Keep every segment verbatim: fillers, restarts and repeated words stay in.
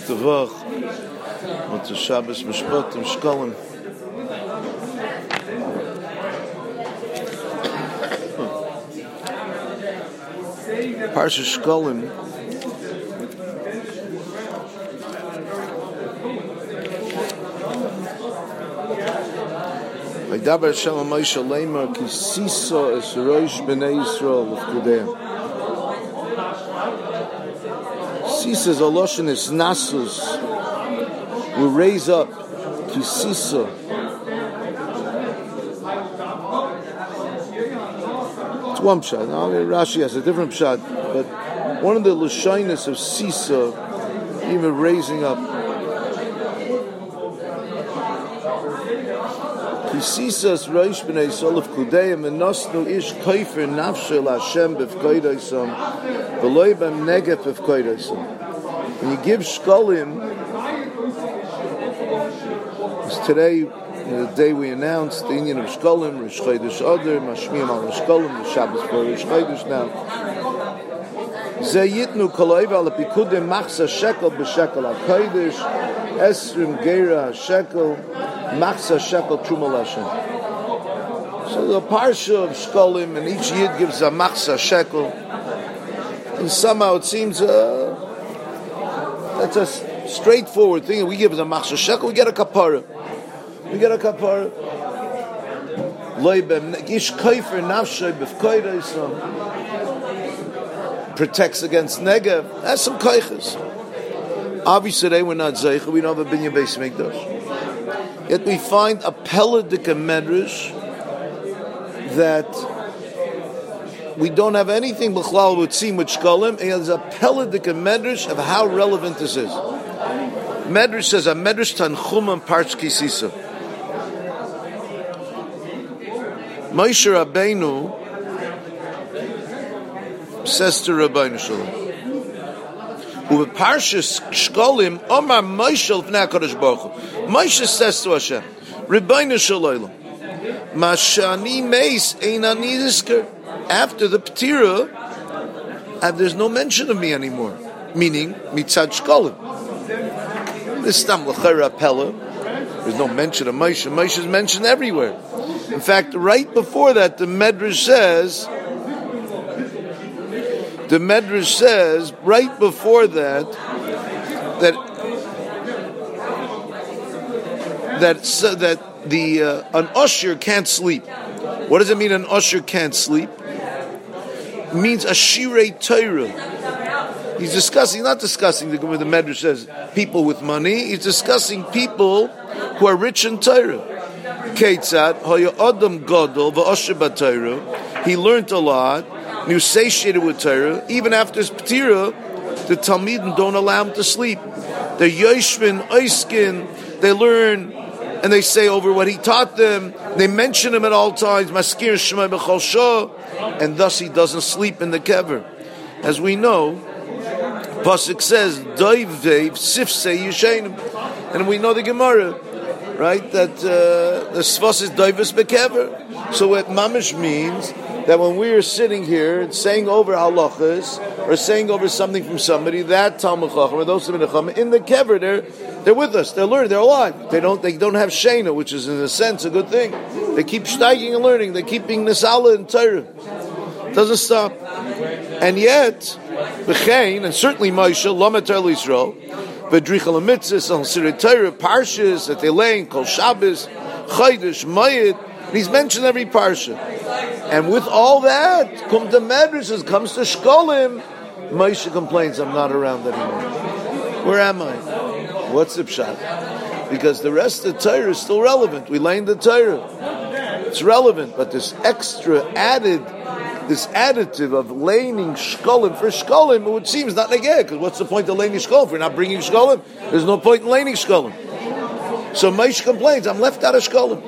Tavach, Motzei Shabbos Mishpatim Shkolim. Parsha Shkolim. Vaydaber Hashem al Moshe Leimar ki sisa es roish b'nei Yisrael l'fkudeim. Sisa is a loshen is nasus. We raise up ki sisa. It's one pshat. Now Rashi has a different pshat, but one of the lashonis of sisa, even raising up. Kisisas Reish b'nei Yisrael l'fkudeim and nosnu ish kaifer nafshel Hashem b'fkoidaisam v'loi b'em negef b'fkoidaisam. When you give shkolim, as today, the day we announced the union of shkolim, Rish Chodesh Adar, Mashmiyim al shkolim, the Shabbos for Rish Chodesh now. Ze yitnu koloiv al pikudim machsa shekel b'shekel ha-kodesh esrim geira shekel machsa shekel truma l'Hashem. So the parsha of shkolim, and each yid gives a machsa shekel, and somehow it seems uh, that's a straightforward thing. We give a machsa shekel, we get a kapara. We get a kapara. Ish kaifer nafshay b'fkoidaisam, protects against Negev. That's some kaiches. Obviously, today we're not zeicha. We don't have a binyan beis mikdash. Yet we find a peladika medrash that we don't have anything b'chlal with tzim with shkolim, and there's a peladika medrash of how relevant this is. Medrash says a medrash tanchum parch kisisa. Moshe Rabbeinu says to Rabbeinu Shalom, Uve Parshas Shkolim, Omar Moshe l'fnei HaKadosh Baruch Hu. Moshe says to Hashem, Rabbeinu Shalom, Mashani meis ein ani nizker. After the Ptira, and there's no mention of me anymore. Meaning, Mitzad Shkolim. This tam l'chera pella. There's no mention of Moshe. Moshe is mentioned everywhere. In fact, right before that, the Medrash says, the Medrash says, right before that, that that so that the uh, an usher can't sleep. What does it mean? An usher can't sleep? It means a shirei Torah. He's discussing, not discussing the the Medrash says people with money. He's discussing people who are rich in Torah. Keitzad haya adam gadol v'asher b'Torah. He learned a lot. He was satiated with Torah. Even after his Ptira, the Talmidim don't allow him to sleep. They're Yoshvin, Oiskin, they learn, and they say over what he taught them. They mention him at all times, Maskir Shema B'chol Shah, and thus he doesn't sleep in the kever. As we know, Pasuk says, Doivev Sifsei Yishenim. And we know the Gemara, right, that uh, the Svas is Doives Bekever. So what Mamish means, that when we are sitting here saying over halachas or saying over something from somebody, that Talmud Chacham or those Talmid Chacham in the kever, they're they're with us, they're learning, they're alive. They don't they don't have shena, which is in a sense a good thing. They keep steiging and learning. They keep being nisala and Torah. Doesn't stop. And yet, b'chein, and certainly Moshe Lamed Torah Yisrael, v'drichal mitzvahs on Sirei Torah parshas that they lay in Kol Shabbos, Chodesh, Mayid. And he's mentioned every parsha. And with all that, come to Medrash, comes to Shkolim, Moshe complains, I'm not around anymore. Where am I? What's the pshat? Because the rest of the Torah is still relevant. We lay in the Torah. It's relevant, but this extra added, this additive of laning Shkolim for Shkolim, it would seem is not negeh, because what's the point of laning Shkolim? If we're not bringing Shkolim, there's no point in laning Shkolim. So Moshe complains, I'm left out of Shkolim.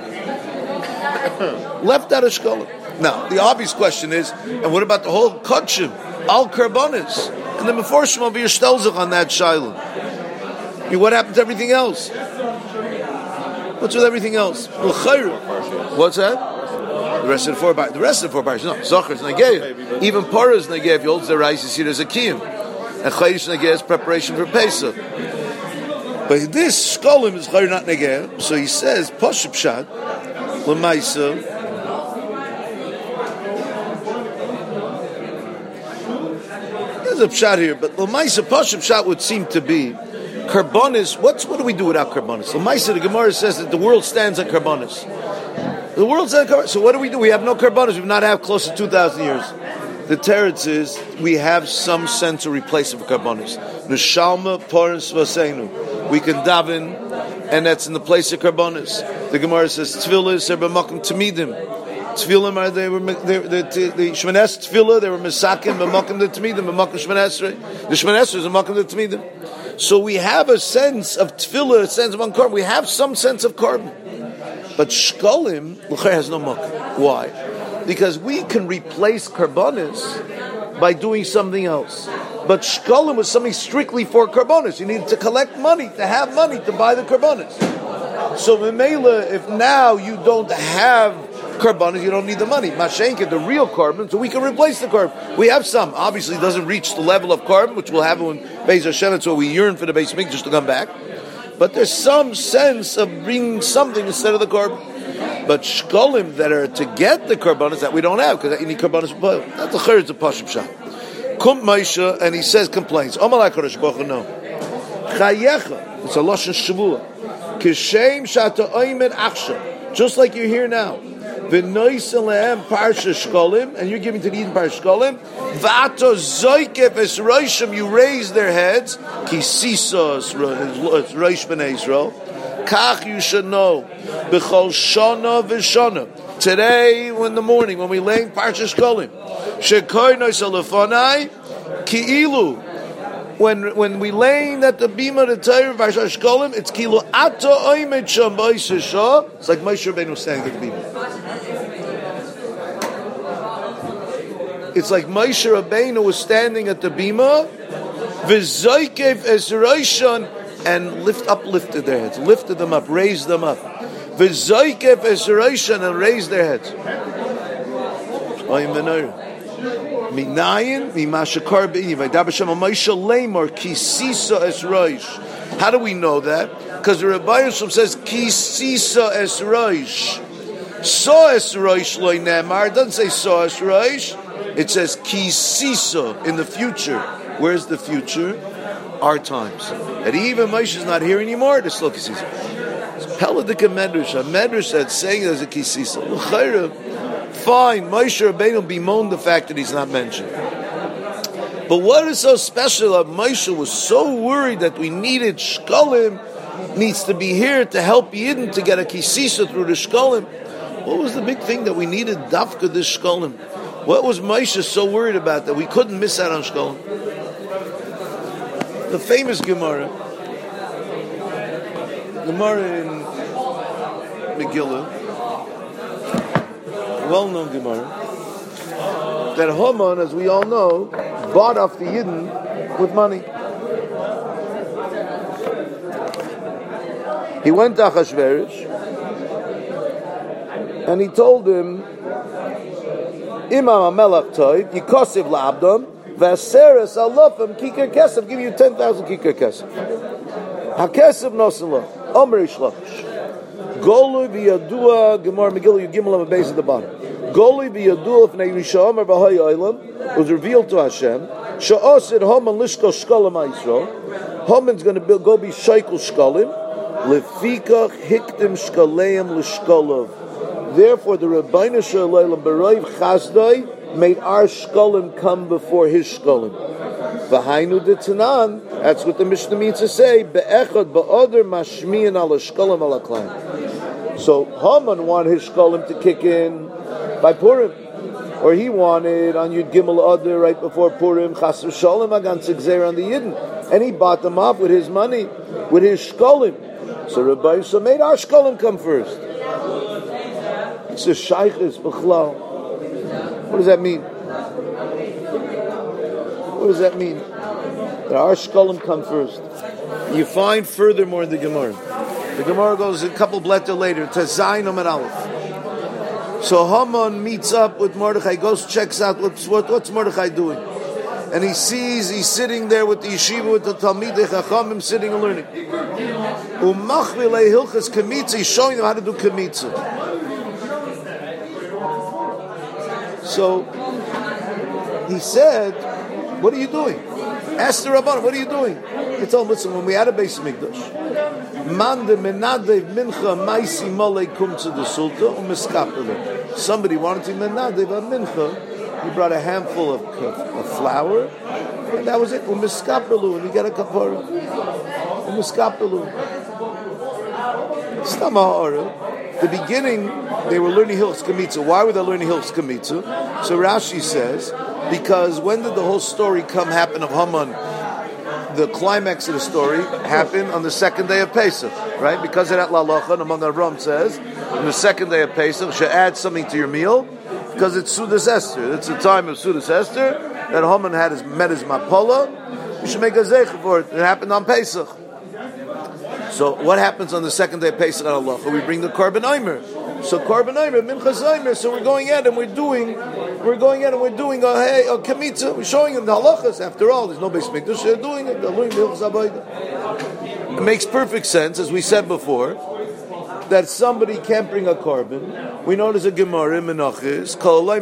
Left out of Shkolim. Now, the obvious question is, and what about the whole Kodshim, Al Karbonis? And then before Shema be Shtelzach on that Shiloh. I mean, what happened to everything else? What's with everything else? What's that? The rest of the four bars. The rest of the four bars. No, Zachar is Negev. Even Parah is Negev. He holds the rice, you see there's a Kiyum. And Chayish Negev is preparation for Pesach. But this shkolim is chayr not negeh. So he says, Pashup Pshat, L'maisa. There's a pshat here, but L'maisa, Pashup Pshat would seem to be karbonis. What's what do we do without karbonis? L'maisa, the Gemara says that the world stands on karbonis. The world stands on karbonis. So what do we do? We have no karbonis. We've not had close to two thousand years. The teretz is we have some sense to replace it for karbonis. Neshalma porins vaseinu. We can daven, and that's in the place of karbonis. The Gemara says tefillah are b'makom tamidim. Tefillah are they were they, the the shmanes tefillah they were misakim b'makom the tamidim b'makom shmanesrei. The shmanesrei is b'makom the tamidim. So we have a sense of tefillah, a sense of carbon. We have some sense of carbon, but shkolim l'chayr has no makom. Why? Because we can replace karbonis by doing something else. But shkolim was something strictly for karbonis. You needed to collect money, to have money to buy the karbonis. So Memela, if now you don't have karbonis, you don't need the money. Mashenka, the real carbon, so we can replace the carbon. We have some. Obviously, it doesn't reach the level of carbon, which we'll have when Beis Hashem, so we yearn for the Beis Mikdash to come back. But there's some sense of bringing something instead of the carbon. But shkolim that are to get the karbonis that we don't have, because you need karbonis for boil. That's the chayr, it's a Pashup Pshat. Kum Moshe, and he says complaints. Amalai Kodesh Baruch Hu, no. Chayecha, it's a lashon shavua. Kishem shata oimed achsha, just like you're here now. V'noisen lehem parsha shkolim, and you're giving to the Eden parsha shkolim. V'ato zoykef es roishim, you raise their heads. Kisisa es roish b'nei Yisrael. Kach you should know. B'chol shana v'shana. Today, in the morning, when we lay in parsha shkolim, shekoy noisa lefonai ki'ilu. When when we laying at the bima the Torah parsha shkolim, it's kilu ato oimed sham b'isha shah. It's like Moshe Rabbeinu standing at the bima. It's like Moshe Rabbeinu was standing at the bima, v'zoykev es roishon, and lift uplifted their heads, lifted them up, raised them up. V'zoykev es roishon, and raised their heads. Minayin mimashakar b'ini v'dabashem Moshe leimor kisisa es roish. How do we know that? Because the Rabbi Yisrael says kisisa es roish. So es roish loy nemar. It doesn't say so es roish. It says kisisa in the future. Where's the future? Our times. And even Moshe is not here anymore. There's still kisisa. It's Peladika Medrash. A Medrash that's saying there's a kisisa. Fine, Moshe Rabbeinu bemoaned the fact that he's not mentioned. But what is so special that Moshe was so worried that we needed shkolim, needs to be here to help Yidden to get a kisisa through the shkolim? What was the big thing that we needed dafka this shkolim? What was Moshe so worried about that we couldn't miss out on shkolim? The famous Gemara, Gemara in Megillah, well-known Gemara, that Haman, as we all know, bought off the Yidden with money. He went to Achashverosh and he told him, Imam HaMelech Toiv, Yikosiv La'abdom, V'aseres Alofim Kikar Kesef, give you ten thousand Kikar Kesef. HaKesef Nosen Lo, Omer Ishlakish. Golu v'yadua, Gemara Megillah, you give him a base at the bottom. Golu v'yadua f'nei Risha Omer b'hay oilam, was revealed to Hashem. Sha'osid Haman lishko shkolim ha'Yisrael. Haman's going to go be shaykel shkolim. Lefikach hiktim shkoleim l'shkolov. Therefore, the Rabbeinu Shalom B'Roiv Chazdai made our shkolim come before his shkolim. V'hainu d'tanan, that's what the Mishnah means to say, be'echad ba'odr mashmiyan ala shkolim ala klan. So Haman wanted his shkolim to kick in by Purim, or he wanted on Yud Gimel Adar right before Purim, Chas v'Shalom agan tzigzer on the Yidden, and he bought them off with his money, with his shkolim. So Rabbi Yisrael made our shkolim come first. It's a shaykhis b'chlal. What does that mean? What does that mean? That our shkolim come first. You find furthermore in the Gemara. The Gemara goes a couple bletter later to Zayin Amar Aleph. So Haman meets up with Mordechai, goes checks out what's what, what's Mordechai doing, and he sees he's sitting there with the yeshiva with the Talmidei Chachamim sitting and learning. Umachvile hilchas kemitza. He's showing them how to do kemitza. So he said, "What are you doing?" Ask the Rabban, "What are you doing?" He told him, "Listen, when we had a Beis Mikdash, mande menadev mincha maisi molei kumtza de sulta u'miskapele." Somebody wanted to menadev a mincha. He brought a handful of, of flour, and that was it. U'miskapelu, and he got a kapara. U'miskapelu. Stamahara. The beginning, they were learning Hilchos Kemitza. Why were they learning Hilchos Kemitza? So Rashi says, because when did the whole story come happen of Haman? The climax of the story happened on the second day of Pesach, right? Because of that Lalacha, among the Ram says, on the second day of Pesach, should add something to your meal, because it's Sudas Esther. It's the time of Sudas Esther, that Haman had his, met his Mapola. You should make a Zeich for it. It happened on Pesach. So what happens on the second day of Pesach on Halacha? We bring the Korban Omer. So Korban Omer, Minchas Omer. So we're going out and we're doing, we're going out and we're doing a hey a Kemitza. We're showing them the halachas. After all, there's no Beis Mikdash. They're doing it. They're learning the Hilchos Habayda. It makes perfect sense, as we said before, that somebody can't bring a korban. We know there's a Gemara in Menachos.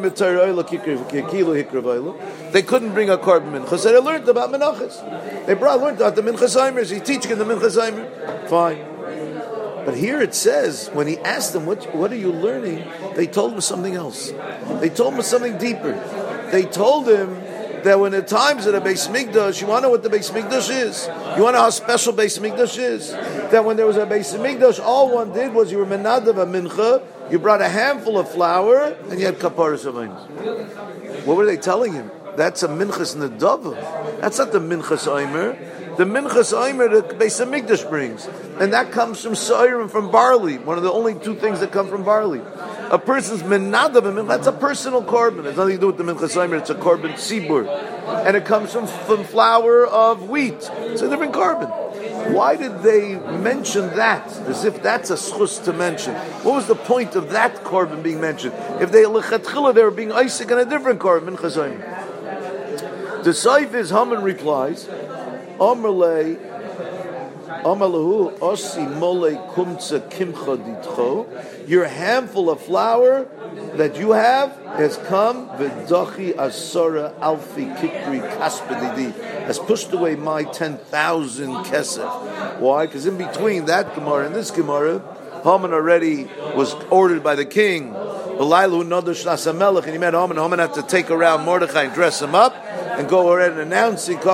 They couldn't bring a korban mincha, so they learned about Menachos. They brought learned about the Minchas Omer. He's teaching the Minchas Omer. Fine. But here it says, when he asked them, what, what are you learning? They told him something else. They told him something deeper. They told him that when the times of the Beis Mikdash, you want to know what the Beis Mikdash is. You want to know how special Beis Mikdash is. That when there was a Beis Mikdash, all one did was you were menadav a mincha, you brought a handful of flour, and you had kaparas amayim. What were they telling him? That's a minchas nedava. That's not the minchas omer. The minchas omer the Beis Mikdash brings, and that comes from soirim, from barley. One of the only two things that come from barley. A person's menadav, that's a personal korban. It's nothing to do with the minchas omer. It's a korban tzibur, and it comes from, from flour of wheat. It's a different korban. Why did they mention that? As if that's a schus to mention. What was the point of that korban being mentioned? If they lechatchila, they were being isaac in a different korban, minchas omer. The Saif is Haman replies, Amarle, Amarlahu osi mole kumtza kimcha ditcho. Your handful of flour that you have has come v'dachi asara alfi kikri kaspedidi, has pushed away my ten thousand kesef. Why? Because in between that Gemara and this Gemara, Haman already was ordered by the king. And he met Haman. Haman had to take around Mordechai and dress him up and go ahead and announce that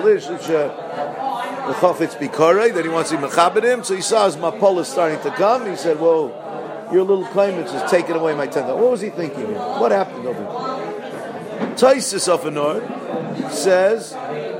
he wants to mechabed him. So he saw his mapola starting to come. He said, "Whoa, your little claimants is taking away my ten thousand." What was he thinking here? What happened over here? Taisus Afanor says,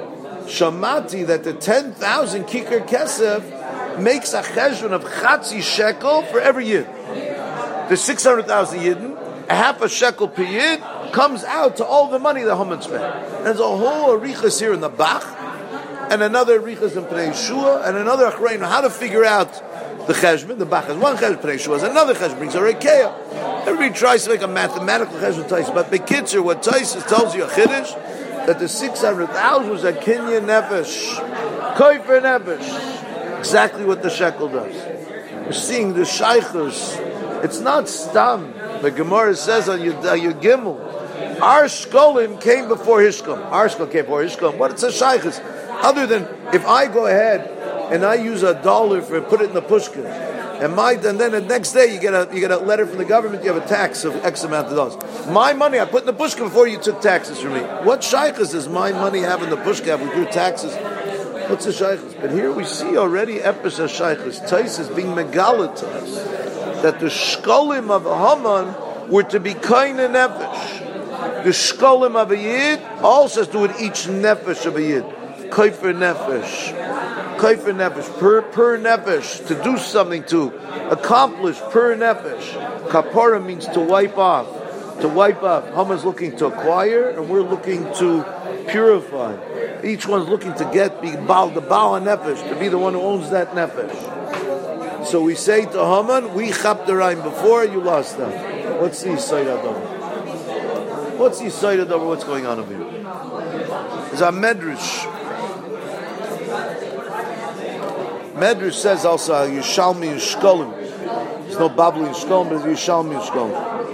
Shamati, that the ten thousand kikar kesef makes a cheshbon of chatzi shekel for every year. There's six hundred thousand yidden, a half a shekel per yid comes out to all the money that Haman spent. And there's a whole arichas here in the Bach, and another arichas in Pnei Yeshua, and another achrein how to figure out the cheshbon. The Bach has one cheshbon, Pnei Yeshua has another cheshbon, brings a rekeah. Everybody tries to make a mathematical cheshbon Taisus, but Bekitzer, what Taisus tells you a chiddush, that the six hundred thousand was a kinyan nefesh, koifer nefesh. Exactly what the shekel does. We're seeing the shaykhus. It's not stam. The Gemara says on Yud Gimel, our shkolim came before Hishkom. Our shkolim came before Hishkom. What it's a shaykhus? Other than if I go ahead and I use a dollar for put it in the pushkin, and my and then the next day you get a you get a letter from the government, you have a tax of X amount of dollars. My money I put in the pushkin before you took taxes from me. What shaykhus does my money have in the pushkin with your taxes? What's the shaykhus? But here we see already epis of shaykhus. Tais is being megalit to us that the shkolim of Haman were to be kain and nefesh. The shkolim of a yid also has to do with each nefesh of a yid. Kaifer nefesh, kaifer nefesh, per per nefesh, to do something, to accomplish per nefesh. Kapara means to wipe off, to wipe off. Haman's looking to acquire, and we're looking to purify. Each one's looking to get be bal the bal nefesh, to be the one who owns that nefesh. So we say to Haman, we chap the rhyme before, you lost them. What's the side of them? What's the side of them? What's going on over here? It's a medrash. Medrash says also Yishalmi and Shkolim. There's no Babli and Shkolim, but it's Yishalmi and Shkolim.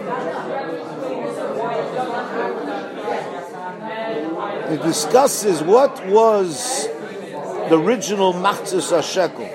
It discusses what was the original Machzis HaShekel.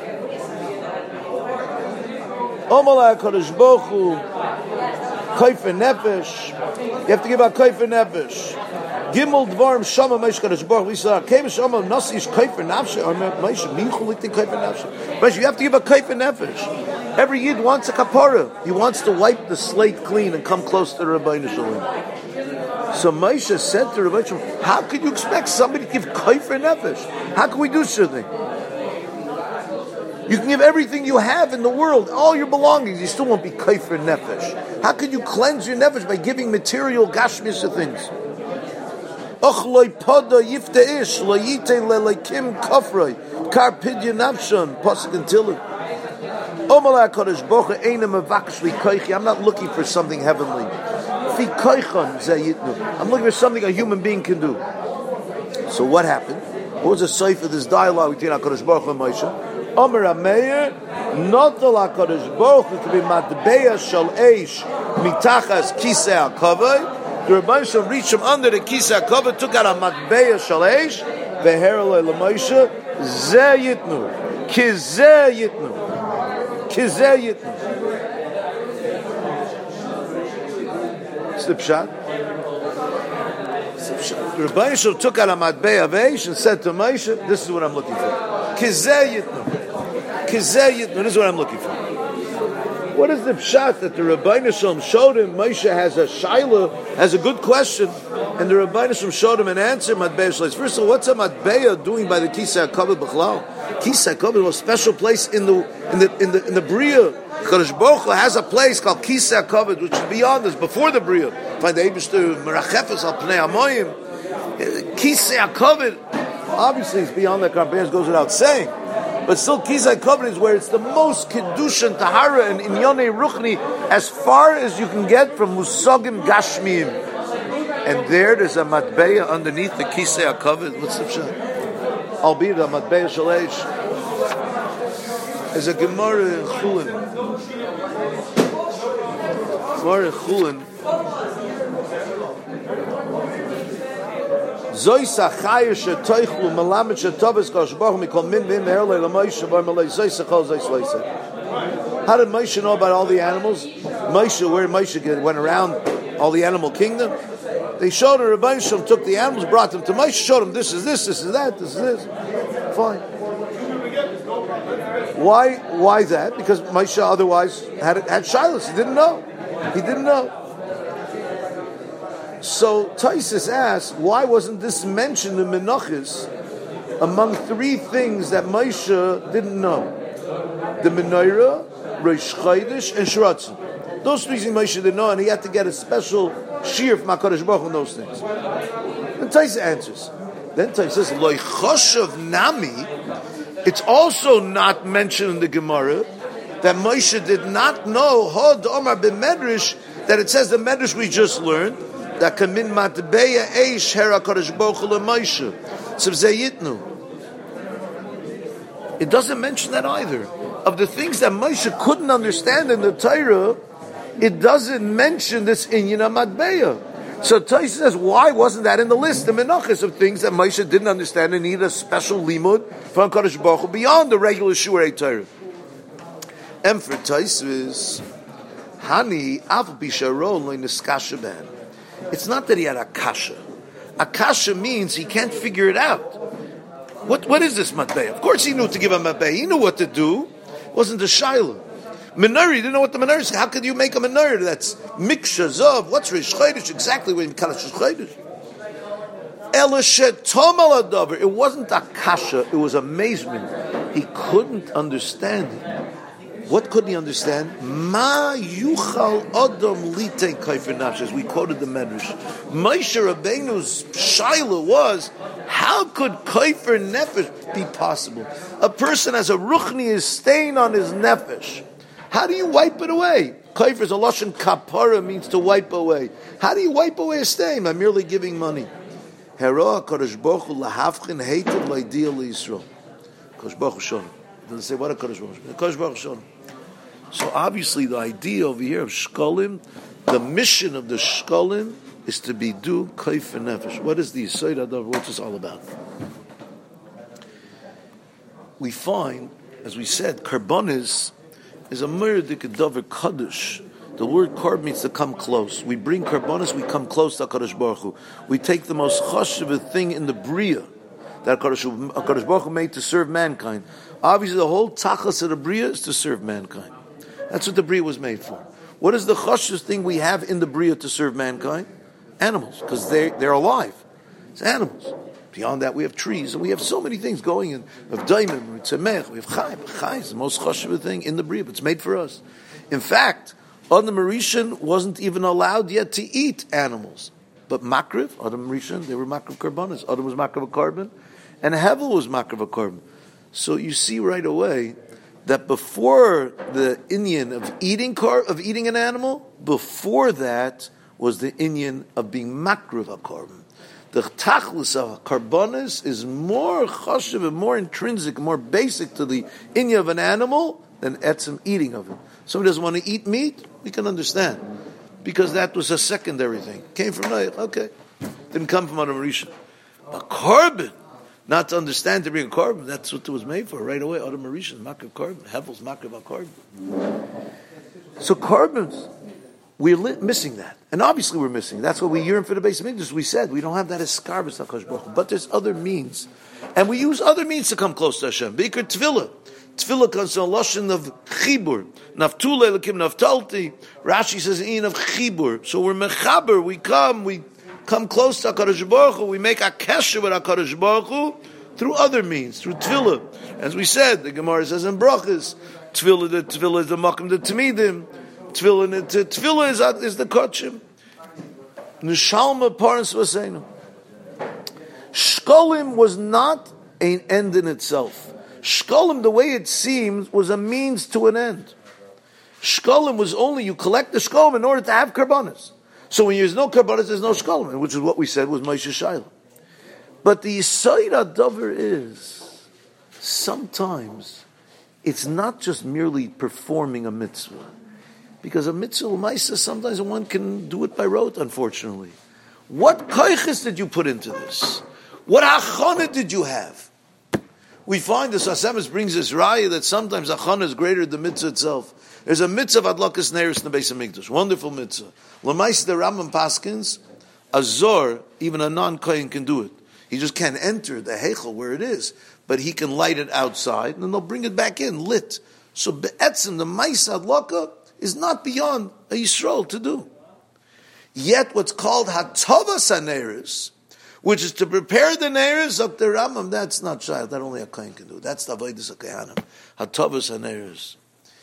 Omalai HaKadosh Baruch Hu Kaifer Nefesh. You have to give out Kaifer Nefesh. Gimel Dvarim Shama Meish Kadosh Baruch Hu Yisrael Kem Shama Nasi Ish Kaifer Nefesh or Meish Minchu Litin Kaifer Nefesh. But you have to give a Kaifer Nefesh. Every Yid wants a kapara. He wants to wipe the slate clean and come close to the Rabbeinu Shalom. So Moshe said to Rabbeinu Shalom, how could you expect somebody to give Kaifer Nefesh? How can we do such a thing? You can give everything you have in the world, all your belongings, you still won't be Kaifer Nefesh. How could you cleanse your Nefesh by giving material gashmis things? Och loy poda yifte ish lo yite lelekim kafroi kar pidya nafshan pasuk and tilu. Omala Kodesh Baruch Hu eina mevakesh li koichi. I'm not looking for something heavenly. Fi koichan zayitnu. I'm looking for something a human being can do. So what happened? What was the site of this dialogue between HaKadosh Baruch Hu and Moshe? Omer Ameir notol HaKadosh Baruch Hu to be matbeya shal eish mitachas kisei hakavod. The Rebbeinu Shalom reached from under the Kisei HaKavod, took out a matbeya shalesh, veherle leMoshe, ze yitnu, kize yitnu, kize yitnu. It's the pshat. The Rebbeinu Shalom took out a matbeya veish and said to Moshe, "This is what I'm looking for. Kize yitnu, kize yitnu. This is what I'm looking for." What is the pshat that the Rebbeinu Shalom showed him? Moshe has a shaila, has a good question, and the Rebbeinu Shalom showed him an answer. Matbeya shleish. First of all, what's a matbeya doing by the Kisei HaKavod b'chlal? Kisei HaKavod was a special place in the in the in the in the Bria. Kadosh Baruch Hu has a place called Kisei HaKavod, which is beyond this, before the Bria. Find the Eibishter merachefes al pnei hamayim. Kisei HaKavod, obviously, it's beyond that. Karbenes goes without saying. But still, Kisei HaKavod is where it's the most Kedusha and Tahara and Inyonei Ruchni, as far as you can get from Musagim Gashmiim. And there, there's a Matbeya underneath the Kisei HaKavod. What's the pshat? Albeit a Matbeya Shalesh. There's a Gemara in Chulin. Gemara in Chulin. Zoy sachayr shetoichlu melamed shetoves kosh baruch mikol min min me'erlei l'Moshe bar melei zoy sachol zoy shleiseh. How did Moshe know about all the animals? Moshe, where Moshe went around all the animal kingdom, they showed her. Rebbeinu Shalom took the animals, brought them to Moshe, showed him this is this, this is that, this is this. Fine. Why? Why that? Because Moshe otherwise had had shilas. He didn't know. He didn't know. So Taisus asks, why wasn't this mentioned in Menachos among three things that Moshe didn't know? The Menorah, Rosh Chodesh, and Shiratzim. Those three things Moshe didn't know, and he had to get a special shear from HaKadosh Baruch Hu on those things. And Taisus answers. Then Taisus says, Lo choshev nami, it's also not mentioned in the Gemara that Moshe did not know, Hod Omar b'Medrash, that it says the Medrash we just learned, that kamin matbeya eish her HaKadosh Baruch Hu leMoshe. So zayitnu. It doesn't mention that either. Of the things that Moshe couldn't understand in the Torah, it doesn't mention this inyan of matbeya. So Tosha says, why wasn't that in the list, the menachos of things that Moshe didn't understand and needed a special limud from HaKadosh Baruch Hu beyond the regular Shurei Torah? And for Tosha, Hani av bisharon lo niskasha ben. It's not that he had a kasha. A kasha means he can't figure it out. What what is this matbeya? Of course he knew to give a matbeya. He knew what to do. It wasn't a shaila. Menorah, you didn't know what the menorah is. How could you make a menorah that's miksha zav? What's Rish Chodesh? Exactly what you call Rish Chodesh. Elishet tomal adavar. It wasn't a kasha. It was amazement. He couldn't understand it. What couldn't he understand? Ma yuchal adam lite kaifer nafsh. As we quoted the Medrash, Moshe Rabbeinu's shaila was, how could kaifer nefesh be possible? A person has a ruchni stain on his nefesh. How do you wipe it away? Kaifer is a lashon kapara, means to wipe away. How do you wipe away a stain? By merely giving money. Hera Kadosh Baruch Hu lahavchin heitiv l'idea l'Yisrael. Kadosh Baruch Hu shon. Doesn't say what a Kodesh Baruch Hu. Kodesh Baruch Hu. So obviously the idea over here of Shkolim, the mission of the Shkolim is to be do kaif and nefesh. What is the Yisod Adav? What's this all about? We find, as we said, karbonis is a murdik davar kaddish. The word karb means to come close. We bring karbonis, we come close to HaKadosh Baruch Hu. We take the most chashuv thing in the bria that HaKadosh Baruch Hu made to serve mankind. Obviously, the whole tachas of the bria is to serve mankind. That's what the bria was made for. What is the chashuv thing we have in the bria to serve mankind? Animals, because they they're alive. It's animals. Beyond that, we have trees, and we have so many things going in. We have daimim, we have tzemech, we have chayim. Chai is the most chashuv thing in the bria, but it's made for us. In fact, Adam Rishon wasn't even allowed yet to eat animals. But Makriv, Adam Rishon, they were Makriv Karbanis. Adam was Makriv a carbon, and Hevel was Makriv a carbon. So you see right away that before the inyan of eating car, of eating an animal, before that was the inyan of being Makriv a carbon. The tachlus of Karbanis is more chashuv and more intrinsic, more basic to the inyan of an animal than etzem eating of it. Somebody doesn't want to eat meat, we can understand. Because that was a secondary thing. Came from Noach, okay. Didn't come from Adam Rishon. But carbon, not to understand to bring a carbon, that's what it was made for. Right away, Adam Rishon, Makav carbon. Hevel's Makav carbon. So carbons, we're li- missing that. And obviously we're missing. That's what we yearn for the base of English. We said we don't have that as skarbus HaKadosh Baruch Hu. But there's other means. And we use other means to come close to Hashem. Bikar Tefillah. Tefillah comes from a lashon of chibur. Naftule lekim naftalti. Rashi says in of chibur. So we're mechaber. We come. We come close to HaKadosh Baruch Hu. We make a kesher with HaKadosh Baruch Hu through other means, through tefillah. As we said, the Gemara says in brachas, tefillah the tefillah is the makom the tamidim. Tefillah the tefillah is is the kachim. Nishalma parents vaseinu. Shkolim was not an end in itself. Shkolim, the way it seems, was a means to an end. Shkolim was only, you collect the shkolim in order to have karbanis. So when there's no karbanis, there's no shkolim, which is what we said was Moshe Shaila. But the Yisod Adavar is, sometimes, it's not just merely performing a mitzvah. Because a mitzvah, Maisa, sometimes one can do it by rote, unfortunately. What koiches did you put into this? What hachana did you have? We find the Sasemis brings this raya that sometimes achana is greater than the mitzvah itself. There's a mitzvah of adlakas neiros in the Beis Hamikdash, wonderful mitzvah. L'maisa the Rambam paskins, a zor, even a non-kohen can do it. He just can't enter the heichel where it is, but he can light it outside, and then they'll bring it back in lit. So be'etzim the maisa adlaka is not beyond a Yisrael to do. Yet what's called hatavas haneiros, which is to prepare the neiros of the Rambam, that's not child. That only a kohen can do. That's the avodas hakohanim. Hatavas haneiros.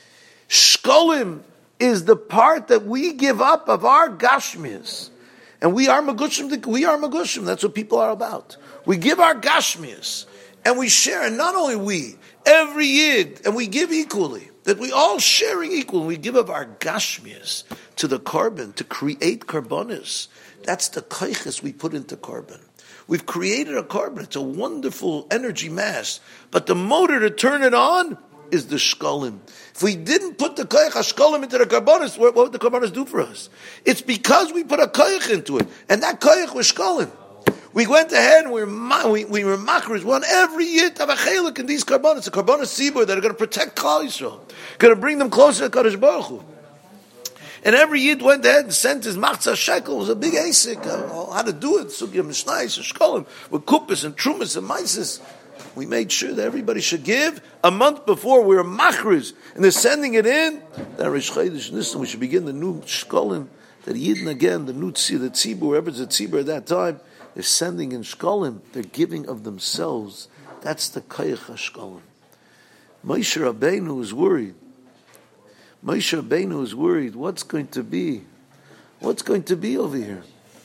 Shkolim is the part that we give up of our gashmias, and we are magushim. We are magushim. That's what people are about. We give our gashmias, and we share. And not only we, every yid, and we give equally. That we all sharing equal. We give up our gashmias to the carbon to create carbonis. That's the kaiches we put into carbon. We've created a carbon. It's a wonderful energy mass. But the motor to turn it on is the shkolim. If we didn't put the kaich shkolim into the carbonis, what would the carbonis do for us? It's because we put a kaich into it. And that kaich was shkolim. We went ahead and we were, we, we were makris. We want every yid to have a chelik in these carbonis. The carbonis sibur that are going to protect Klal Yisrael. Going to bring them closer to Kadosh Baruch Hu. And every yid went ahead and sent his machzah shekel. It was a big asik. Uh, how to do it. Sugya mishnayis and shkolim. With kupas and trumas and maisis. We made sure that everybody should give. A month before we were machris. And they're sending it in. Then Rish Chodesh Nisan, we should begin the new shkolim. That yidden again, the new tzibur, the tzibur, whoever's the tzibur at that time. They're sending in shkolim. They're giving of themselves. That's the kayach shkolim. Moshe Rabbeinu is worried. Moshe Rabbeinu is worried. What's going to be? What's going to be over here?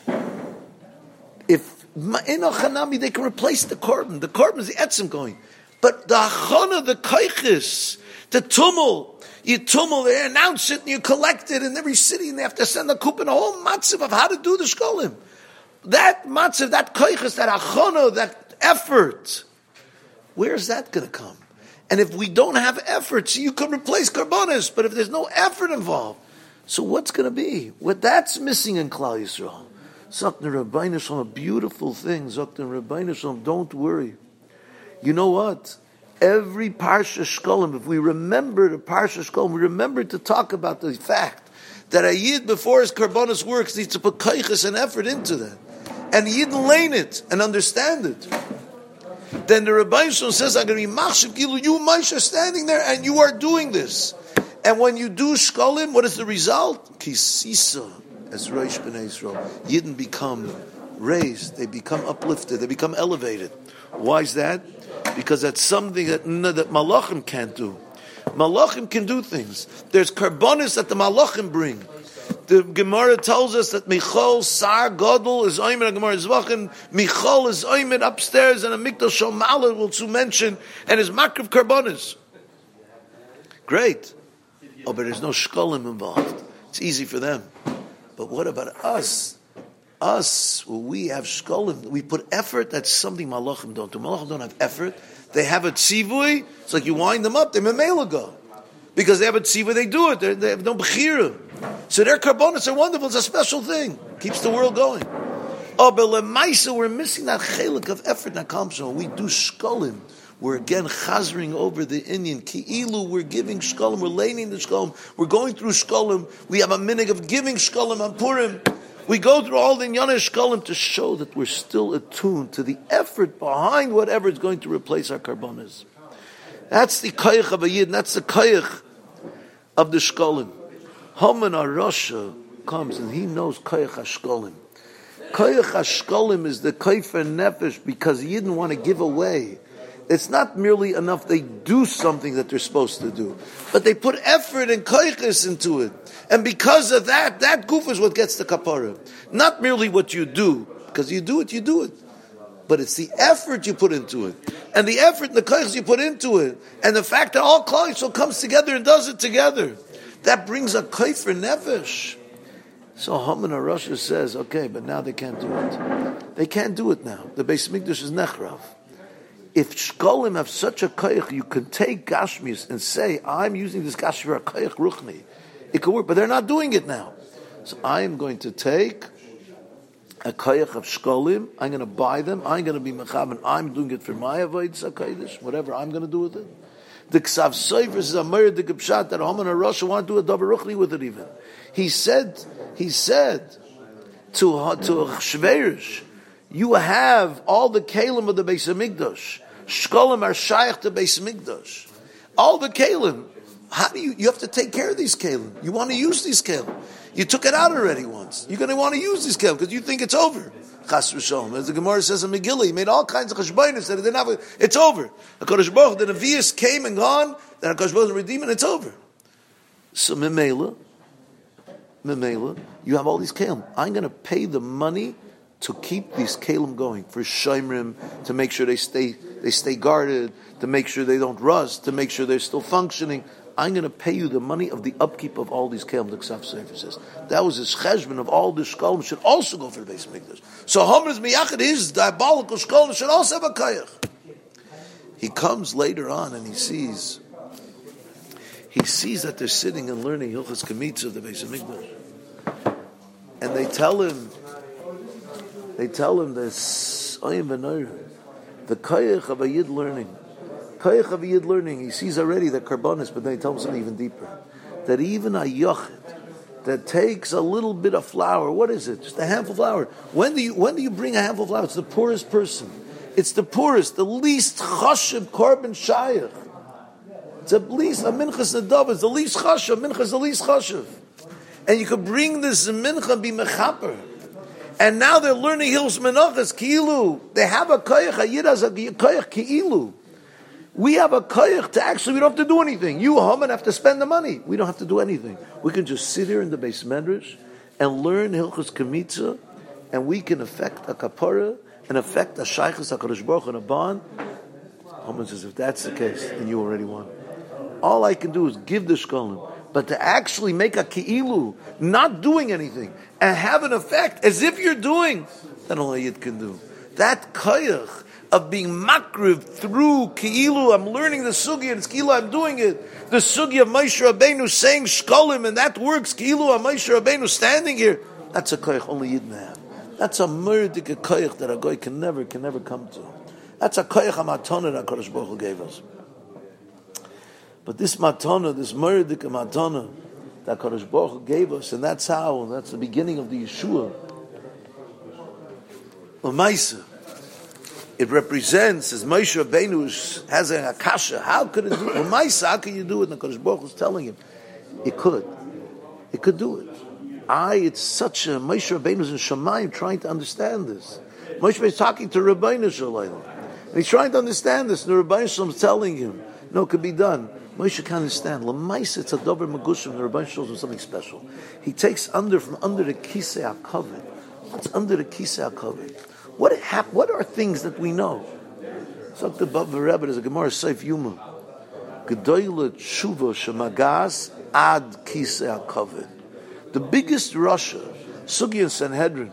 If Ma'ino Chanami, they can replace the carbon. The carbon is the etzim going. But the achana, the kaychis, the tumul, you tumul, they announce it and you collect it in every city and they have to send a coupon, a whole matziv of how to do the shkolim. That matzav, that koiches, that achana, that effort, where's that going to come? And if we don't have effort, so you could replace karbonis, but if there's no effort involved, so what's going to be? What that's missing in Klal Yisrael. Zakna Rabbeinu Shalom, a beautiful thing. Zakna Rabbeinu Shalom, don't worry. You know what? Every Parsha Shkolim, if we remember the Parsha Shkolim, we remember to talk about the fact that a Yid, before his karbonis works, needs to put kaiches and effort into that. And Yid learn it and understand it. Then the Rabbi Shalom says, I'm going to be machshav kilu, you Moshe standing there and you are doing this. And when you do Shkolim, what is the result? Kisisa, as Rosh B'nai Yisrael. Yidden become raised, they become uplifted, they become elevated. Why is that? Because that's something that, that Malachim can't do. Malachim can do things. There's karbonis that the Malachim bring. The Gemara tells us that Michal Sar Godel is Oymer, the Gemara Zvachin, Michal is Oymer upstairs, and a Mikdash Shomala will to mention, and his Makriv karbonis. Great. Oh, but there's no Shkolim involved. It's easy for them. But what about us? Us, well, we have shkolim, we put effort, that's something malachim don't do. Malachim don't have effort. They have a tzivui, it's like you wind them up, they memela go. Because they have a tzivui, they do it, They're, they have no bechira. So their karbonis are wonderful, it's a special thing. Keeps the world going. Oh, but lemaisa, we're missing that chelik of effort that comes from. We do shkolim. We're again chazering over the Indian. Ki'ilu, we're giving shkolim, we're laying the shkolim, we're going through shkolim, we have a minig of giving shkolim on Purim. We go through all the Inyanei Shkolim to show that we're still attuned to the effort behind whatever is going to replace our karbonis. That's the koyach of a Yid, and that's the koyach of the Shkolim. Haman HaRasha comes and he knows koyach HaShkolim. Koyach HaShkolim is the koyfer nefesh because he didn't want to give away. It's not merely enough they do something that they're supposed to do, but they put effort and koyches into it. And because of that, that goof is what gets the kapara. Not merely what you do, because you do it, you do it. But it's the effort you put into it. And the effort and the koyches you put into it. And the fact that all Klal Yisrael comes together and does it together. That brings a koyfer nefesh. So Haman HaRasha says, okay, but now they can't do it. They can't do it now. The Beis Mikdash is nechrav. If Shkolim have such a koyach, you can take Gashmis and say, I'm using this Gashmi for a koyach ruchni. It could work, but they're not doing it now. So I am going to take a koyach of Shkolim, I'm going to buy them, I'm going to be mechab, and I'm doing it for my avoid sakaidish, whatever I'm going to do with it. The Ksav Sofer is a murder, the Gibshat, that Haman HaRasha want to do a davar ruchni with it even. He said, he said to, to Shverish, you have all the kalim of the Beis HaMikdash. Shkolim are shaykh to Beis HaMikdash. All the kalim. How do you, you have to take care of these kalim. You want to use these kalim. You took it out already once. You're going to want to use these kalim because you think it's over. Chas v'sholom. As the Gemara says in Megillah, he made all kinds of cheshbonos that it didn't have a, it's over. HaKadosh Baruch Hu, the Nevi'us came and gone, then HaKadosh Baruch Hu redeemed and it's over. So Memela, Memela, you have all these kalim. I'm going to pay the money to keep these kalim going for shomrim, to make sure they stay they stay guarded, to make sure they don't rust, to make sure they're still functioning. I'm going to pay you the money of the upkeep of all these kalim. The Ksav Sofer says that was his cheshbon of all the shkolim should also go for the Beis Mikdash. So Haman's miyachid, his diabolical shkolim should also have a koyach. He comes later on and he sees he sees that they're sitting and learning Hilchos Kemitza of the Beis Mikdash, and they tell him. They tell him this, the koyach of a Yid learning. Koyach of a Yid learning, he sees already the karbonis, but they tell him something even deeper. That even a yochid that takes a little bit of flour, what is it? Just a handful of flour. When do you when do you bring a handful of flour? It's the poorest person. It's the poorest, the least chashiv korban shayach. It's at least a minchas nadav is the least chashiv, minchas is the least chashiv. And you could bring this mincha and be mechaper. And now they're learning Hilchos Menachos, Ki'ilu. They have a koyach, a Yid has a koyach, Ki'ilu. We have a koyach to actually, we don't have to do anything. You, Haman, have to spend the money. We don't have to do anything. We can just sit here in the Beis Medrash and learn Hilchos Kemitza, and we can affect a kapara and affect a shaychus HaKadosh Baruch Hu and a bond. Haman says, if that's the case, then you already won. All I can do is give the shkolim. But to actually make a ki'ilu, not doing anything, and have an effect as if you're doing, that only Yid can do. That koyach of being makriv through Ki'ilu. I'm learning the Sugya, and it's Ki'ilu I'm doing it. The Sugya of Moshe Rabbeinu saying Shkolim, and that works. Ki'ilu of Moshe Rabbeinu standing here. That's a koich only Yidden have. That's a murdik koich that a goy can never, can never come to. That's a koich a matana that HaKadosh Baruch Hu gave us. But this matana, this murdik matana that HaKadosh Baruch Hu gave us, and that's how, that's the beginning of the Yeshua. L'maisa, it represents, as Moshe Rabbeinu has a akasha, how could it do it? L'maisa, how can you do it? And HaKadosh Baruch Hu is telling him, it could. It could do it. I, it's such a, Moshe Rabbeinu's in Shamayim trying to understand this. Moshe Rabbeinu is talking to Rabbeinu Shalom. And he's trying to understand this, and the Rabbeinu Shalom is telling him, no, it could be done. Moshe can't understand. L'maisa, it's a dober magushim, the Rabbeinu shows him something special. He takes under, from under the kisei HaKavod. What's under the kisei HaKavod? What hap- What are things that we know? So the Bava Rebbe, there's a Gemara Seif Yuma. Gedoyle tshuva shemagas ad kisei HaKavod. The biggest Russia, Sugi and Sanhedrin,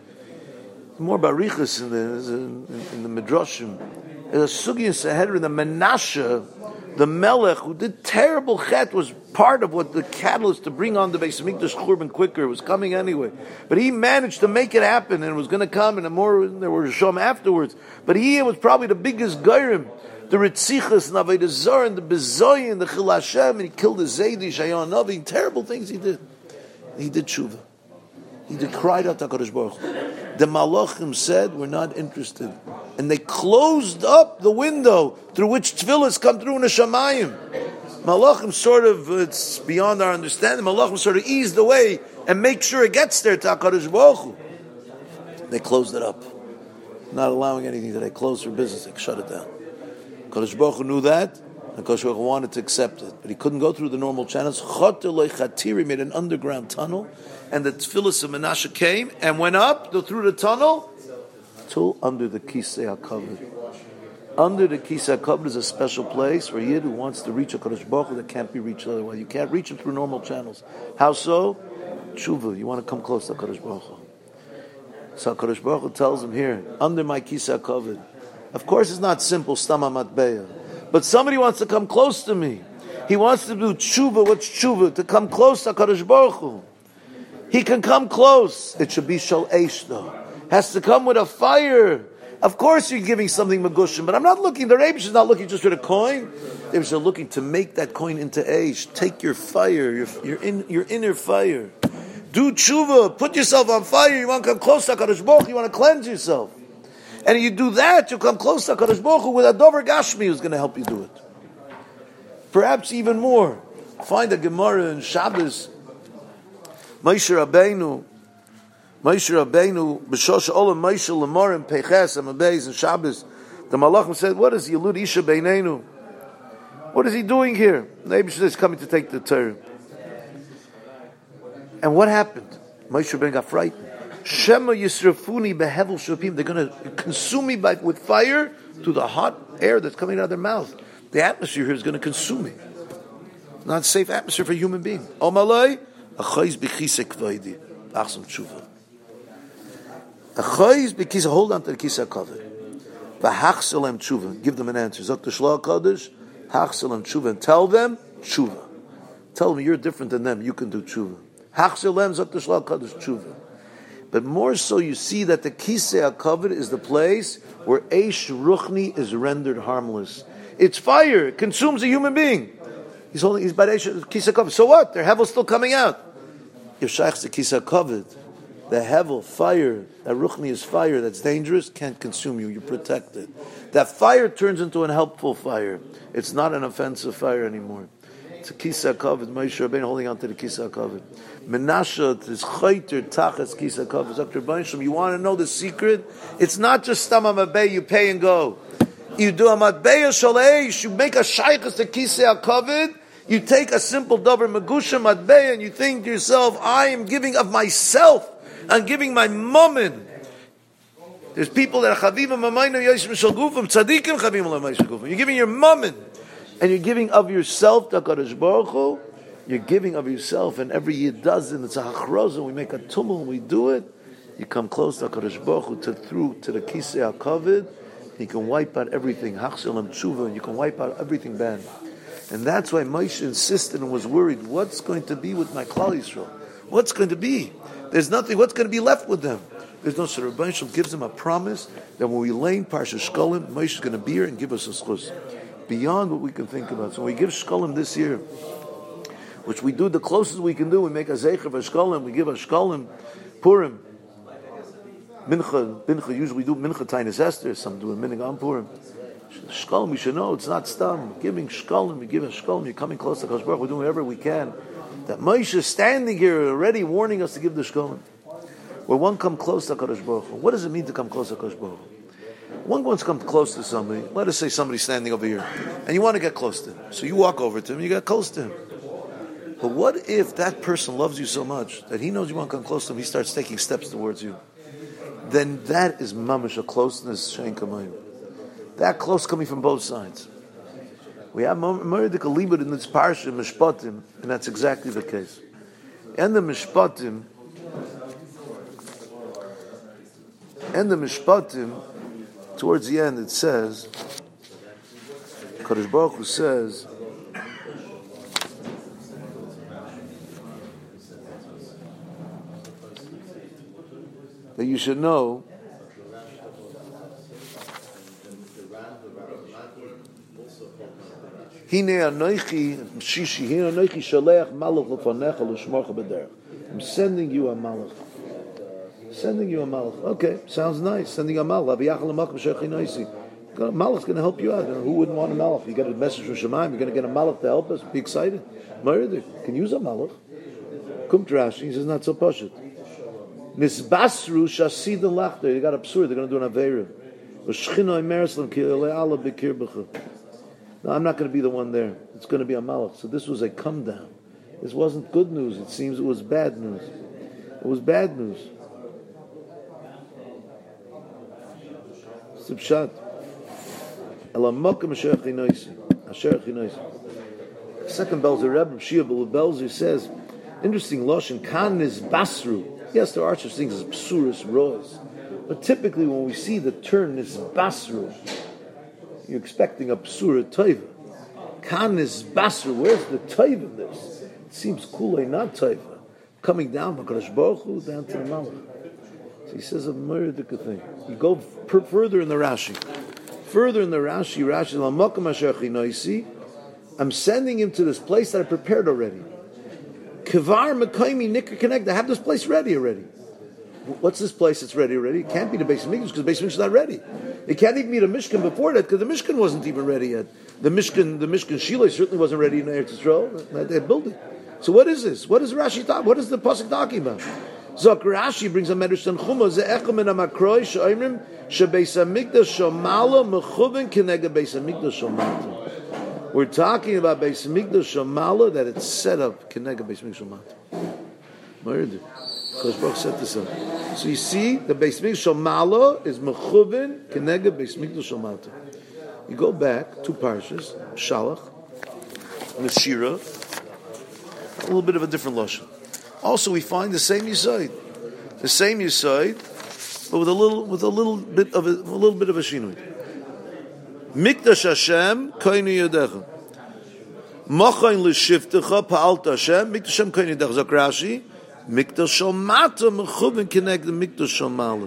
more barichas in the in, in the Midrashim, is a Sugi and Sanhedrin. The Menashe, the Melech, who did terrible chet, was part of what the catalyst to bring on the Beis Hamikdash Churban quicker. It was coming anyway, but he managed to make it happen, and it was going to come, and more there were Shom afterwards. But he was probably the biggest Geirim. The Ritzichas, and Avodah Zarah, and the Bezoyin, the Chil Hashem, and he killed the Zaydi, Shayon Navi, terrible things he did. He did tshuva. He did cried out to HaKadosh Baruch Hu. The Malachim said, we're not interested. And they closed up the window through which tefillahs come through in the Shamayim. Malachim sort of, it's beyond our understanding, Malachim sort of eased away and make sure it gets there to HaKadosh Baruch Hu. They closed it up. Not allowing anything that they closed for business, they shut it down. HaKadosh Baruch Hu knew that. And HaKadosh Baruch Hu wanted to accept it, but he couldn't go through the normal channels. Chotelei Chatiri made an underground tunnel, and the tefillas of Menashe came and went up through the tunnel till under the Kisei HaKavod. Under the Kisei HaKavod is a special place for a Yid who wants to reach HaKadosh Baruch Hu that can't be reached otherwise. You can't reach him through normal channels. How so? Tshuva. You want to come close to HaKadosh Baruch Hu. So HaKadosh Baruch Hu tells him here, under my Kisei HaKavod. Of course, it's not simple. Stama matbeya. But somebody wants to come close to me. He wants to do tshuva. What's tshuva? To come close to HaKadosh Baruch Hu. He can come close. It should be shal eish though. Has to come with a fire. Of course you're giving something magushim, but I'm not looking, the Rebbe is not looking just for the coin. They're looking to make that coin into eish. Take your fire, your, your, in, your inner fire. Do tshuva. Put yourself on fire. You want to come close to HaKadosh Baruch Hu. You want to cleanse yourself. And if you do that, you'll come close to HaKadosh Baruch Hu with a Dover Gashmi who's going to help you do it. Perhaps even more. Find a Gemara in Shabbos. Moshe Rabbeinu, Moshe Rabbeinu, B'shosh Olam Moshe L'morim Peches Amabeis in Shabbos. The Malachim said, what is Yilud Isha Beinenu? What is he doing here? The Eibush is coming to take the Torah. And what happened? Moshe Rabbeinu got frightened. Shema Yisrafuni Behevel Shupim. They're going to consume me by, with fire through the hot air that's coming out of their mouth. The atmosphere here is going to consume me. Not a safe atmosphere for a human being. Omalai, achayz b'chisek vaydi. Achsam tshuva. Achayz b'chisek, hold on to the kisek kavod. V'hachselem tshuva. Give them an answer. Zok the Shlach Kodesh, hachselem tshuva. And tell them, tshuva. Tell them you're different than them. You can do tshuva. Hachselem, zok the Shlach Kodesh, tshuva. But more so, you see that the Kisei HaKavod is the place where Eish Ruchni is rendered harmless. It's fire. It consumes a human being. He's holding, he's by Eish Kisei HaKavod. So what? Their hevel's still coming out. You're shaykh to Kisei HaKavod. The hevel, fire, that Ruchni is fire that's dangerous, can't consume you. You're protected. That fire turns into an helpful fire. It's not an offensive fire anymore. It's a Kisei HaKavod. Moshe Rabbeinu holding on to the Kisei HaKavod. Menashe is chayter tachas Kisei HaKavod. Doctor Bansham, you want to know the secret? It's not just stam amabei, you pay and go. You do a matbeya shaleish, you make a shaykhas to Kisei HaKavod, you take a simple davar magusha matbeya, and you think to yourself, I am giving of myself, I'm giving my mammon. There's people that are chavivim amaynu yeshim shalgufim, tzadikim chavivim amaynu shalgufim. You're giving your mammon, and you're giving of yourself to HaKadosh Baruch Hu. You're giving of yourself, and every year does it. It's a hachroza. We make a tumul, we do it. You come close to HaKadosh Baruch Hu, to through to the Kisei HaKavod, He can wipe out everything. Hachshalam tshuva, and you can wipe out everything bad. And that's why Moshe insisted and was worried, what's going to be with my Klal Yisrael? What's going to be? There's nothing, what's going to be left with them? There's no, so Rebbeinu Shalom gives them a promise that when we lay in Parsha Shkolim, Moshe is going to be here and give us a schus. Beyond what we can think about. So when we give Shkolim this year, which we do the closest we can do, we make a Zeicher for Shkolim, we give a Shkolim, Purim, Mincha, Mincha, usually we do Mincha Tainis Esther, some do a Mincha on Purim. Shkolim, we should know, it's not stam. Giving Shkolim, we give a Shkolim, you're coming close to Kosh Baruch, we're doing whatever we can. That Moshe is standing here already warning us to give the Shkolim. When one comes close to Kosh Baruch, what does it mean to come close to Kosh Baruch? One wants to come close to somebody, let us say somebody's standing over here, and you want to get close to him. So you walk over to him, you get close to him. But what if that person loves you so much that he knows you want to come close to him, he starts taking steps towards you? Then that is mamash, a closeness, shein kamayim. That close coming from both sides. We have Meridik Alibud in this parsha, Mishpatim, and that's exactly the case. And the Mishpatim, and the Mishpatim, towards the end it says, Kadosh Baruch Hu says, that you should know Hine anoichi shishi hine anoichi shalech malach lefanecha l'shmarcha b'derech. I'm sending you a malach. Sending you a malach. Okay, sounds nice. Sending a malach. V'yachal l'makam shechi noisi. Malach's going to help you out. Who wouldn't want a malach? You got a message from Shemaim. You're going to get a malach to help us. Be excited. Murder can use a malach. Kum Rashi. He says not so pashut. Nisbasru shasid lachter. You got absurd. They're going to do an aveira. V'shchina imereslam ki le'ala b'kir b'cha. No, I'm not going to be the one there. It's going to be a malach. So this was a come down. This wasn't good news. It seems it was bad news. It was bad news. Sibshat. Second Belzer Rebbe Shia Belzer says, interesting lashon kan is basru. Yes, there are such things as psuris rois, but typically when we see the term is basru, you're expecting a psura toiva. Kan is basru. Where's the toiva in this? It seems kulei not toiva. Coming down from Kadosh Baruch Hu down to the Malach. So he says a murder thing. You go per- further in the Rashi. Further in the Rashi, Rashi Lamakam Asher Chinoisi. I'm sending him to this place that I prepared already. Kavar Mekaimi Nikar Connect. I have this place ready already. What's this place that's ready already? It can't be the Beis Hamikdash because the Beis Hamikdash is not ready. It can't even be the Mishkan before that because the Mishkan wasn't even ready yet. The Mishkan, the Mishkan Shiloi certainly wasn't ready in Eretz Yisrael. They had built it. So what is this? What is Rashi talking? What is the pasuk talking about? Zok Rashi brings a medrash Tanchuma ze'echem en hamakroi she'omrim shebeis Hamikdash shomala mechuven keneged Beis Hamikdash shomata. We're talking about Beis Hamikdash shomala that it's set up keneged Beis Hamikdash shomata. Murder. Kosh Baruch set this up. So you see, the Beis Hamikdash shomala is mechuven keneged Beis Hamikdash shomata. You go back two parshas, Shalach, and the Shira, a little bit of a different lashon. Also, we find the same Yisod, the same Yisod, but with a little, with a little bit of a, a little bit of a shinui. Mikdash Hashem koinu yodecha, machain l'shiftecha pa'alta Hashem. Mikdash Hashem koinu yodecha. Zok Rashi, Mikdash shomata mechuven keneged Mikdash shomala.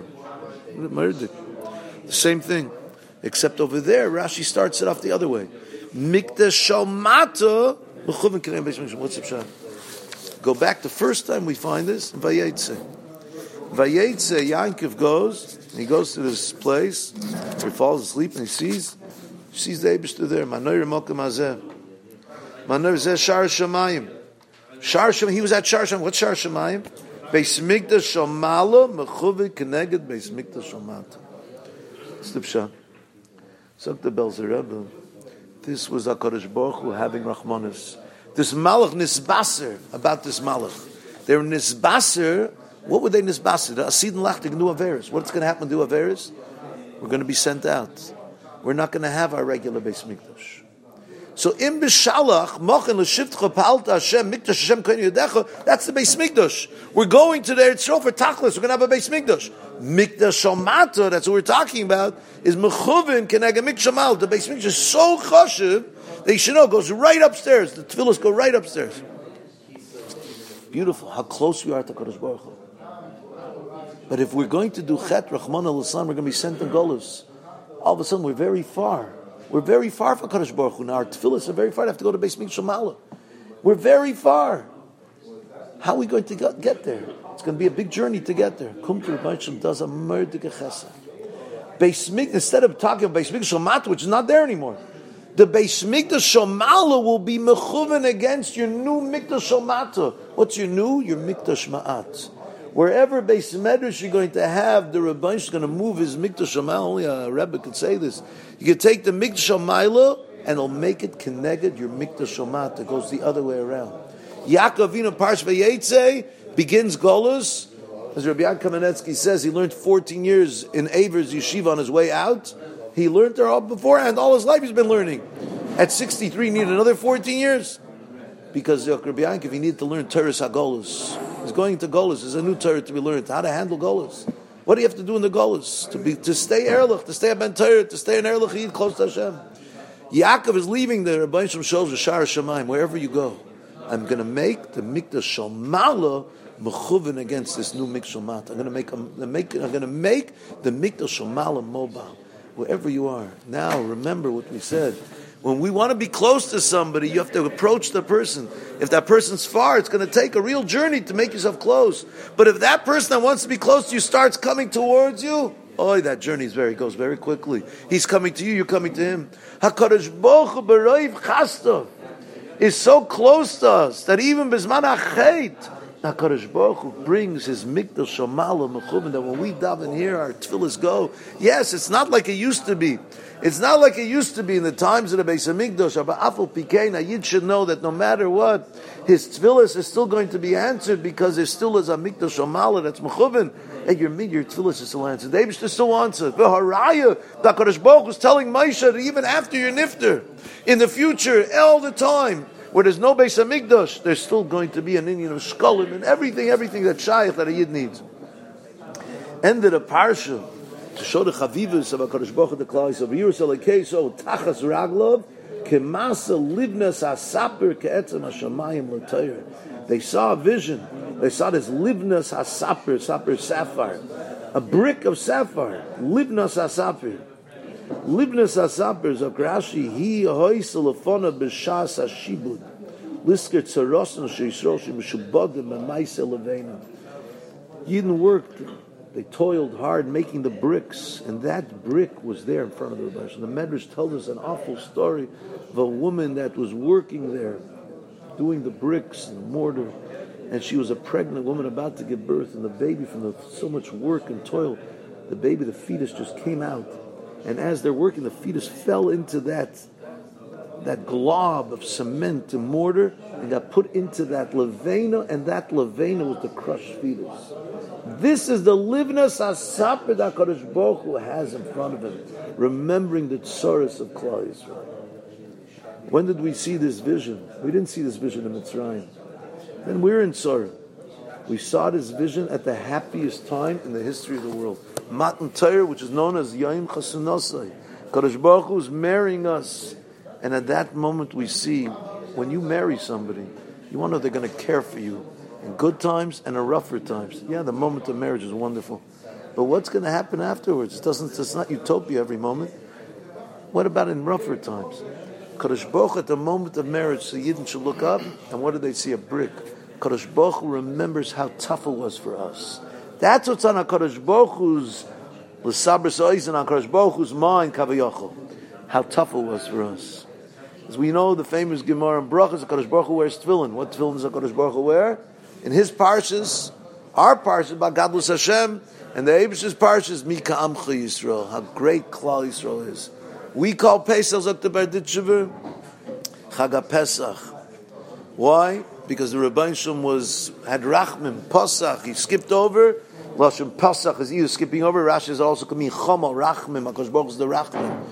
The same thing, except over there, Rashi starts it off the other way. Mikdash shomata mechuven keneged Beis Hamikdash. What's the pshat? Go back the first time we find this in Vayetze. Vayetze, Yankov goes, and he goes to this place where he falls asleep and he sees, he sees the Eibishter there. Manoir Mokem Hazeh. Manoir Zeh Shar Shamayim. Shar Shamayim, he was at Shar Shamayim. What's Shar Shamayim? Beis Hamikdash Shomala, Mechuvet Keneged Beis Hamikdash Shomata. It's the pshat. Zok the Belzer Rebbe. This was HaKadosh Baruch Hu having Rachmanis. This malach nisbaser about this malach. They're nisbaser. What would they nisbaser? The asid and lach, they can do averis. What's going to happen to averis? We're going to be sent out. We're not going to have our regular Beis Hamikdash. So im b'shalach mochen l'shivtcha palta Hashem mikdash Hashem kohen yodecha. That's the Beis Mikdash. We're going to the Eretz Yisrael for tachlis. We're going to have a Beis Mikdash. Mikdash shalmata. That's what we're talking about. Is mechuvin kenega mikdash shalmata. The Beis Mikdash is so chashiv that you should know goes right upstairs. The tefillos go right upstairs. Beautiful. How close we are to Kadosh Baruch Hu. But if we're going to do chet Rachmana l'Islam, we're going to be sent in Golus. All of a sudden, we're very far. We're very far from Kadosh Baruch Hu. Now our tefillos are very far. I have to go to Beis Mikdash Shamala. We're very far. How are we going to get there? It's going to be a big journey to get there. Kum to Rebbeinu Shalom does a merdike chesed. Beis Mikdash, instead of talking about Beis Mikdash Shamala, which is not there anymore, the Beis Mikdash Shamala will be mechuven against your new Mikdash Shamata. What's your new? Your Mikdash Ma'at. Wherever Beis Medrash you're going to have, the Rebbeinu is going to move his Mikdash Shamayla. Only a Rebbe could say this. You can take the Mikdash Shamayla and it'll make it connected your Mikdash Shamat. It goes the other way around. Yaakov Avinu Parsh Vayetze begins Golus. As Rabbi Yaakov Kamenetsky says, he learned fourteen years in Aver's yeshiva on his way out. He learned there all beforehand. All his life he's been learning. At sixty-three, he needed another fourteen years. Because Rabbi Yaakov, he needed to learn Teres HaGolus. He's going to Golus. There's a new Torah to be learned. How to handle Golus. What do you have to do in the Golus? To be to stay Erlich, to stay at Ben Torah, to stay in Erlich, Yid, close to Hashem. Yaakov is leaving the Rebbeinu Shalom shows Shara Shemaim. Wherever you go, I'm going to make the Mikdash Shalmala mechuven against this new Mikdash Shalmat. I'm going to make. I'm going to make. I'm going to make the Mikdash Shalmala mobile. Wherever you are. Now, remember what we said. When we want to be close to somebody, you have to approach the person. If that person's far, it's going to take a real journey to make yourself close. But if that person that wants to be close to you starts coming towards you, oh, that journey is very goes very quickly. He's coming to you, you're coming to him. HaKadosh Baruch Hu b'roiv chasdav is so close to us that even b'zman ha'chet, HaKadosh Baruch Hu brings his mikdash shamala mechuvin, that when we daven here, our tefillas go. Yes, it's not like it used to be. It's not like it used to be in the times of the Beis Hamikdash. But Afal Pikein, a Yid should know that no matter what, his tefillas is still going to be answered because there still is a mikdash shamala that's mechuvin. And your your tefillas is still answered. The Eibush still answered. The Haraya, the HaKadosh Baruch Hu was telling Moshe that even after your nifter, in the future, all the time, where there's no Beis Hamikdash, there's still going to be an Indian of Shkolim and everything, everything that Shaykh, that a Yid needs. Ended a parsha to show the Chavivus of HaKadosh Baruch Hu, the Klal of Yerushalayim, so Tachas Raglov, Kemasa Livnas Hasaper Ke'etzem HaShamayim L'Torah. They saw a vision. They saw this Livnas Hasaper, Saper Sapphire, a brick of sapphire, Livnas Hasaper. Livnas Hasaper is a Rashi, he hoisel afona b'shas hashibud, lisker tzarosna sheisrol shemeshubadim b'maisel leveinu. Yidden worked. They toiled hard making the bricks, and that brick was there in front of the Rebbe. The Medrash tells us an awful story of a woman that was working there, doing the bricks and the mortar, and she was a pregnant woman about to give birth, and the baby, from the, so much work and toil, the baby, the fetus, just came out. And as they're working, the fetus fell into that that glob of cement and mortar and got put into that levena, and that levena was the crushed fetus. This is the livnas hasaper that HaKadosh Baruch Hu has in front of him, remembering the tzoros of Klal Yisrael. When did we see this vision? We didn't see this vision in Mitzrayim. Then we're in Tzorah. We saw this vision at the happiest time in the history of the world. Matan Torah, which is known as Yom Chasunosai. HaKadosh Baruch Hu is marrying us. And at that moment we see, when you marry somebody, you want to know they're going to care for you in good times and in rougher times. Yeah, the moment of marriage is wonderful. But what's going to happen afterwards? It doesn't, it's not utopia every moment. What about in rougher times? Kadosh Baruch Hu, at the moment of marriage, the Yidden should look up, and what do they see? A brick. Kadosh Baruch Hu remembers how tough it was for us. That's what's on HaKadosh Baruch Hu's l'saber sa'oiz, and on HaKadosh Baruch Hu's mind, kavayachol. How tough it was for us. As we know, the famous Gemara in Brachos, HaKadosh Baruch Hu wears tefillin. What tefillin does HaKadosh Baruch Hu wear? In his parshas, our parshas about Gadlus Hashem, and the Eibish's parshas, Mika Amcha Yisrael, how great Klal Yisrael is. We call Pesach Zok Berdit Shavuot Chag Pesach. Why? Because the Rebbeinu Shalom was had Rachmim Pesach. He skipped over. Lashon Pesach is either skipping over. Rashi is also coming Chomo Rachmim. HaKadosh Baruch Hu is the Rachmim.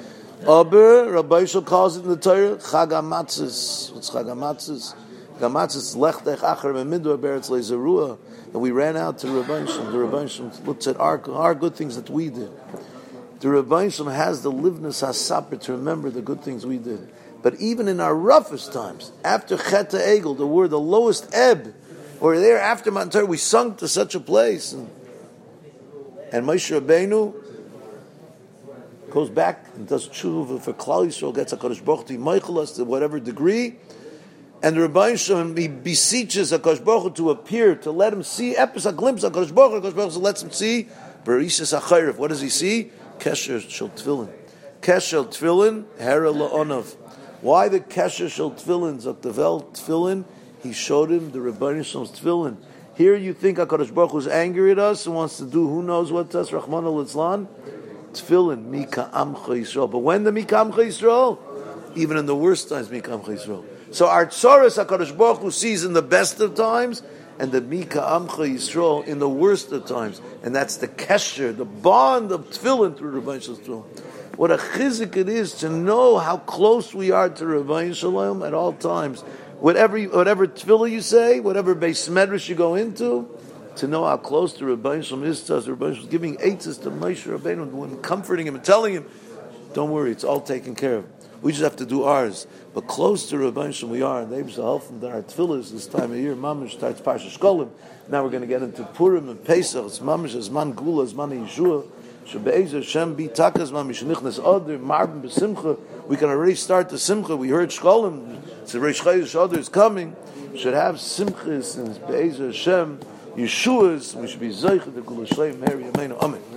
Aber Rabbi Yishol calls it in the Torah Chag HaMatzos. What's Chag HaMatzos? Chag HaMatzos Lechtech Achar Memidor Beretz Leizerua. And we ran out to the Rabbi Yishol. The Rabbi Yishol looked at our, our good things that we did. The Rabbi Yishol has the livness hasaper to remember the good things we did. But even in our roughest times, after Chet HaEgel, the word the lowest ebb, or there after Matan Torah, we sunk to such a place. And, and Moshe Rabbeinu goes back and does tshuva for Klal Yisrael, gets HaKadosh Baruch Hu to Meichel us to whatever degree, and the Rebbeinu Shalom, he beseeches HaKadosh Baruch Hu to appear, to let him see, episode, a glimpse of HaKadosh Baruch Hu, HaKadosh Baruch Hu lets him see, Bereishis HaChayrev. What does he see? Kesher Shel Tefillin. Kesher Tefillin, Hera La'onav. Why the Kesher Shel Tefillin, Zaktavel Tefillin? He showed him the Rebbeinu Shalom's Tefillin. Here you think HaKadosh Baruch Hu is angry at us and wants to do who knows what to us, Rahman al-Islan? Tefillin, Mika Amcha Yisrael. But when the Mika Amcha Yisrael? Even in the worst times, Mika Amcha Yisrael. So our tzoros HaKadosh Baruch Hu sees in the best of times, and the Mika Amcha Yisrael in the worst of times. And that's the kesher, the bond of Tefillin through Rebbeinu Shalom Tefillin. What a chizik it is to know how close we are to Rebbeinu Shalom at all times. Whatever whatever tefillah you say, whatever Beis Medrash you go into, to know how close to Rebbeinu Shalom is to us. Rebbeinu Shalom is giving eitzes to Moshe Rabbeinu and comforting him and telling him, don't worry, it's all taken care of. We just have to do ours. But close to Rebbeinu Shalom we are, and they will help from our tefillahs this time of year. Mamish starts Parsha Shkolim. Now we're going to get into Purim and Pesach. It's Mamish, it's Man Gula, it's Man Yeshua. Shebe'ezer Shem B'takas Mamish Nichnas Adar Marbin B'Simcha. We can already start the Simcha. We heard Shkolim. It's the Reish Chodesh Adar is coming. We should have Simchas and Be'ezer Shem Yeshua's. We should be Zeicha the Gula Shleim Mary Amen. Amen.